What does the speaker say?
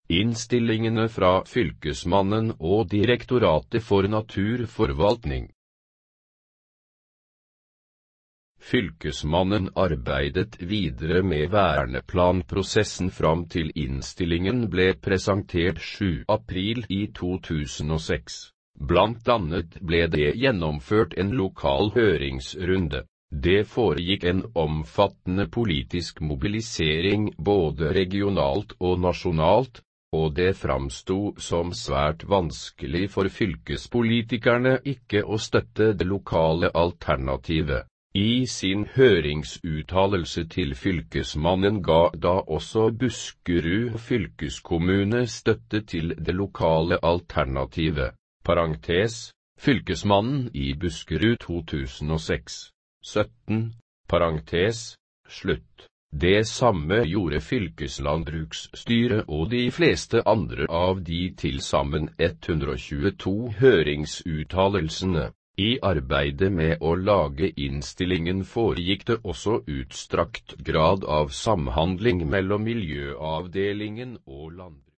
Innstillingene fra Fylkesmannen og Direktoratet for naturforvaltning. Fylkesmannen arbeidet videre med verneplanprosessen fram til innstillingen ble presentert 7. april i 2006. Blant annet ble det gjennomført en lokal høringsrunde. Det foregikk en omfattende politisk mobilisering både regionalt og nasjonalt, og det framsto som svært vanskelig for fylkespolitikerne ikke å støtte det lokale alternativet. I sin høringsuttalelse til Fylkesmannen ga da også Buskerud fylkeskommune støtte til det lokale alternativet. Parentes, Fylkesmannen i Buskerud 2006. 17, parentes, slutt. Det samme gjorde fylkeslandbruksstyret og de fleste andre av de til sammen 122 høringsuttalelsene. I arbeidet med å lage innstillingen foregikk det også utstrakt grad av samhandling mellom miljøavdelingen og landbruk.